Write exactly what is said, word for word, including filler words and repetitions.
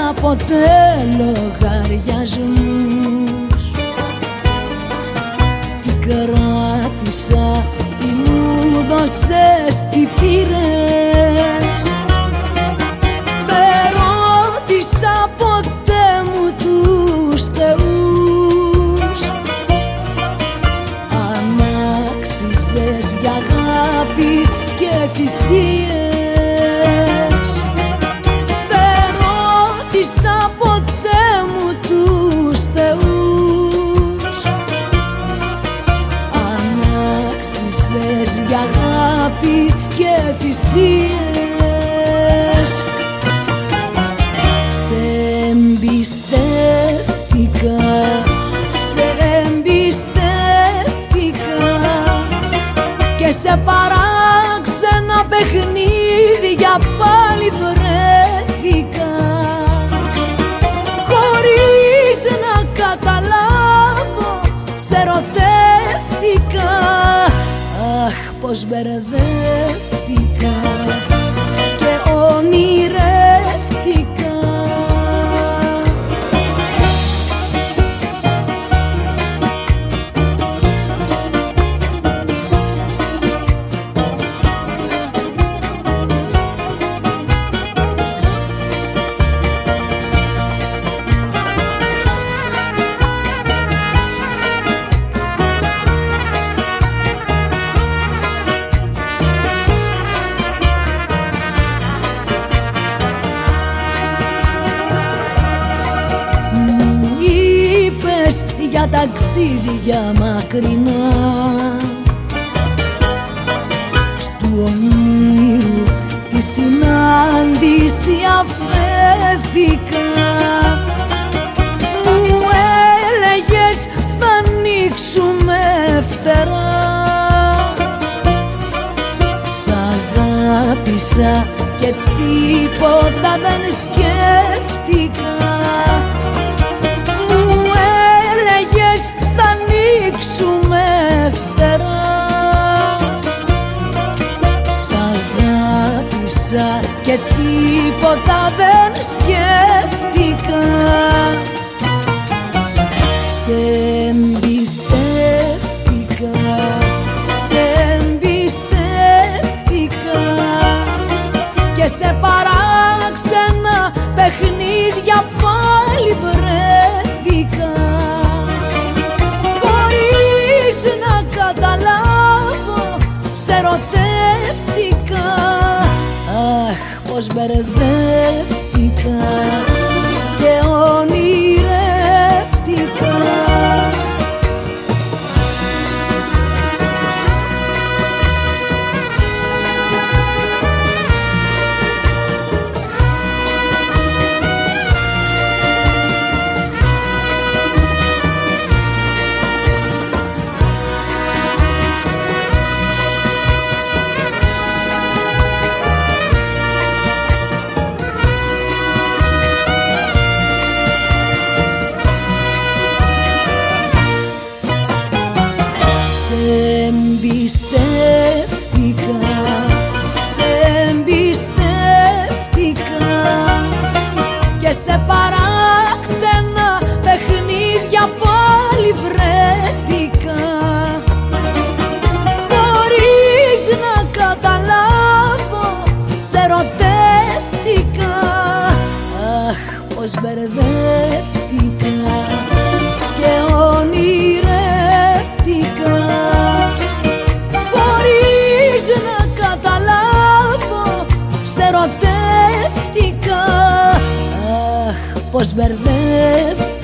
ποτέ λογαριασμούς. Τι κράτησα, τι μου δώσες, τι πήρες. Δεν ρώτησα ποτέ μου τους θεούς αν άξιζες για αγάπη και θυσίες. Δεν ρώτησα ποτέ μου τους θεούς αν άξιζες για αγάπη και θυσίες. Σε εμπιστεύτηκα, σε εμπιστεύτηκα και σε παράξενα παιχνίδια πάλι βρέθηκα, χωρίς να καταλάβω σε ερωτεύτηκα. Αχ, πως μπερδεύτηκα και ονειρεύτηκα. Για ταξίδια μακρινά, στου ονείρου τη συνάντηση αφέθηκα. Μου έλεγες θα ανοίξουμε φτερά. Σ' αγάπησα και τίποτα δεν σκέφτηκα. Θα ανοίξουμε φτερά. Σ' αγάπησα και τίποτα δεν σκέφτηκα. Σε εμπιστεύτηκα, σε εμπιστεύτηκα και σε παράξενα παιχνίδια πάλι βρέθηκα, να καταλάβω σε ερωτεύτηκα. Αχ, πως μπερδεύτηκα και ονειρεύτηκα. Εμπιστεύτηκα, σε εμπιστεύτηκα και σε παράξενα παιχνίδια πάλι βρέθηκα, χωρίς να καταλάβω σε ερωτεύτηκα. Αχ, πως μπερδεύτηκα και ονειρεύτηκα, να καταλάβω σε ερωτεύτηκα. Αχ, πως μπερδεύτηκα